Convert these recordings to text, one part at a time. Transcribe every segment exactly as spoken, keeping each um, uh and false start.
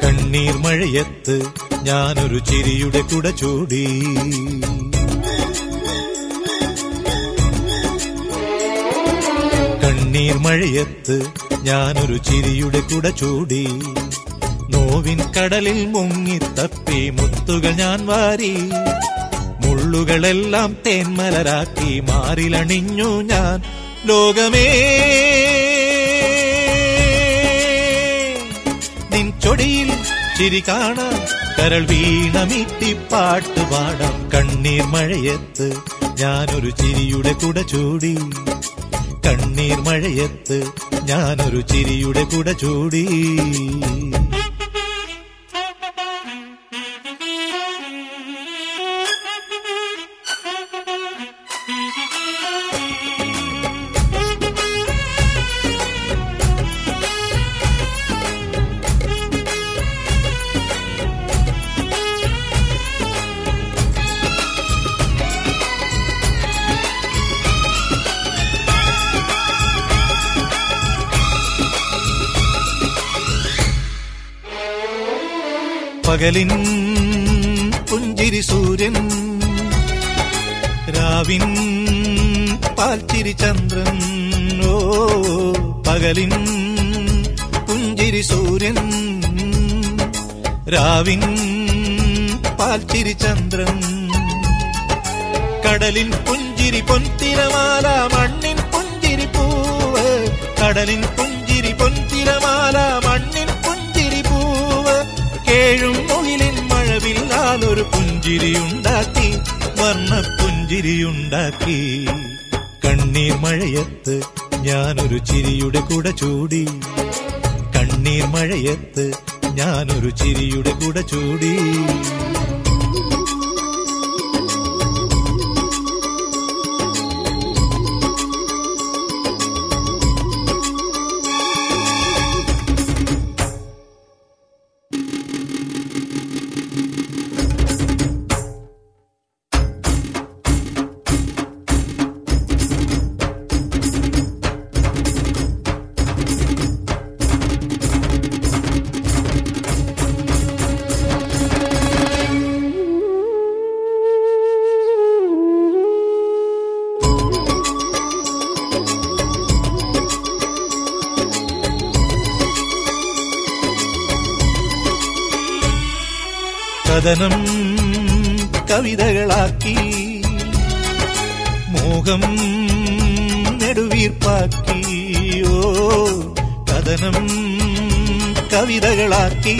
കണ്ണീർ മഴയത്ത് ഞാനൊരു ചിരിയുടെ കുട ചൂടി. കണ്ണീർ മഴയത്ത് ഞാനൊരു ചിരിയുടെ കുട ചൂടി. നോവിൻ കടലിൽ മുങ്ങിത്തപ്പി മുത്തുകൾ ഞാൻ വാരി. മുള്ളുകളെല്ലാം തേന്മലരാക്കി മാറിലണിഞ്ഞു ഞാൻ. ലോകമേ നിൻ ചൊടിയിൽ ചിരി കാണാം, കരൾ വീണമീട്ടി പാട്ടുപാടാം. കണ്ണീർ മഴയത്ത് ഞാനൊരു ചിരിയുടെ കുട ചൂടി. കണ്ണീർ മഴയത്ത് ഞാനൊരു ചിരിയുടെ കുട ചൂടി. പകലിൻ പുഞ്ചിരി സൂര്യൻ, രാവിൻ പാൽച്ചിരി ചന്ദ്രൻ. ഓ പകലിൻ പുഞ്ചിരി സൂര്യൻ, രാവിൻ പാൽച്ചിരി ചന്ദ്രൻ. കടലിൻ പുഞ്ചിരി പൊൻതിരമാല, മണ്ണിൻ പുഞ്ചിരി പൂവ്. കടലിൻ പുഞ്ചിരി പൊൻതിരമാല, മണ്ണിൻ പുഞ്ചിരി പൂവ്. കേഴും മുകിലിൻ മഴവില്ലാലൊരു പുഞ്ചിരിയുണ്ടാക്കി, വർണ്ണ പുഞ്ചിരിയുണ്ടാക്കി. കണ്ണീർ മഴയത്ത് ഞാനൊരു ചിരിയുടെ കുട ചൂടി. കണ്ണീർ മഴയത്ത് ഞാനൊരു ചിരിയുടെ കുട ചൂടി. കഥനം കവിതകളാക്കി, മോഹം നെടുവീർപ്പാക്കി. ഓ കഥനം കവിതകളാക്കി,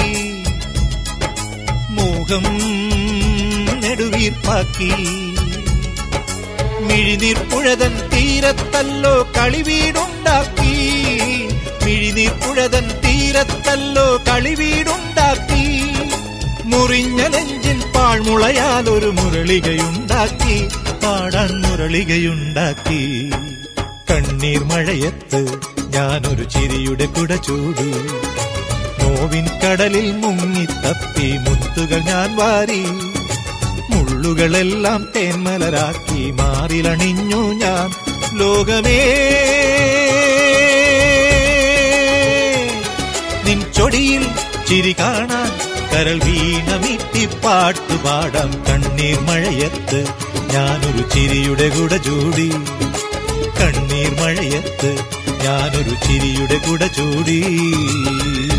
മോഹം നെടുവീർപ്പാക്കി. മിഴിനീർ പുഴതൻ തീരത്തല്ലോ കളിവീടുണ്ടാക്കി. മിഴിനീർ പുഴതൻ തീരത്തല്ലോ കളിവീടുണ്ടാക്കി. മുറിഞ്ഞ നെഞ്ചിൽ പാഴ്മുളയാൽ ഒരു മുരളികയുണ്ടാക്കി, പാടാൻ മുരളികയുണ്ടാക്കി. കണ്ണീർ മഴയത്ത് ഞാനൊരു ചിരിയുടെ കുട ചൂടി. നോവിൻ കടലിൽ മുങ്ങിത്തപ്പി മുത്തുകൾ ഞാൻ വാരി. മുള്ളുകളെല്ലാം തേന്മലരാക്കി മാറിലണിഞ്ഞു ഞാൻ. ലോകമേ നിൻ ചൊടിയിൽ ചിരി കാണാൻ, കരൾ വീണമീട്ടി പാട്ടുപാടാം. കണ്ണീർ മഴയത്ത് ഞാനൊരു ചിരിയുടെ കുട ചൂടി. കണ്ണീർ മഴയത്ത് ഞാനൊരു ചിരിയുടെ കുട ചൂടി.